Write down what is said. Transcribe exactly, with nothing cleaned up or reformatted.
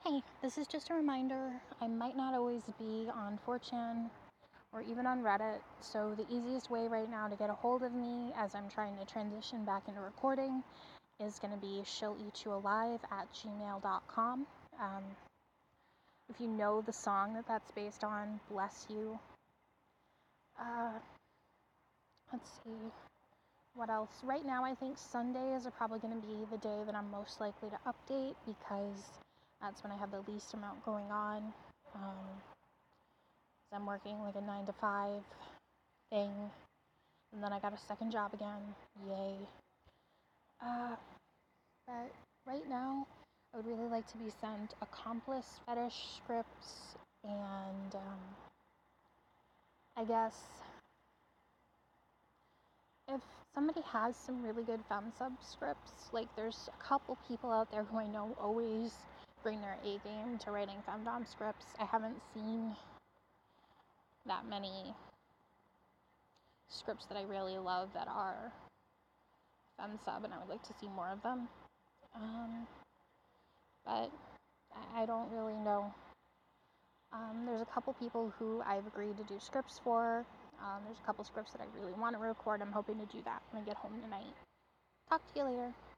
Hi, this is just a reminder. I might not always be on four chan or even on Reddit, so the easiest way right now to get a hold of me as I'm trying to transition back into recording is going to be she'll eat you alive at gmail dot com. Um, if you know the song that that's based on, bless you. Uh, let's see. What else? Right now, I think Sundays are probably going to be the day that I'm most likely to update because that's when I have the least amount going on. Um, I'm working like a nine to five thing, and then I got a second job again. Yay. Uh, but right now, I would really like to be sent accomplice fetish scripts, and um, I guess if somebody has some really good femsub scripts, like there's a couple people out there who I know always bring their A game to writing femdom scripts. I haven't seen that many scripts that I really love that are femsub, and I would like to see more of them. Um, but I don't really know. Um, there's a couple people who I've agreed to do scripts for. Um, there's a couple scripts that I really want to record. I'm hoping to do that when I get home tonight. Talk to you later.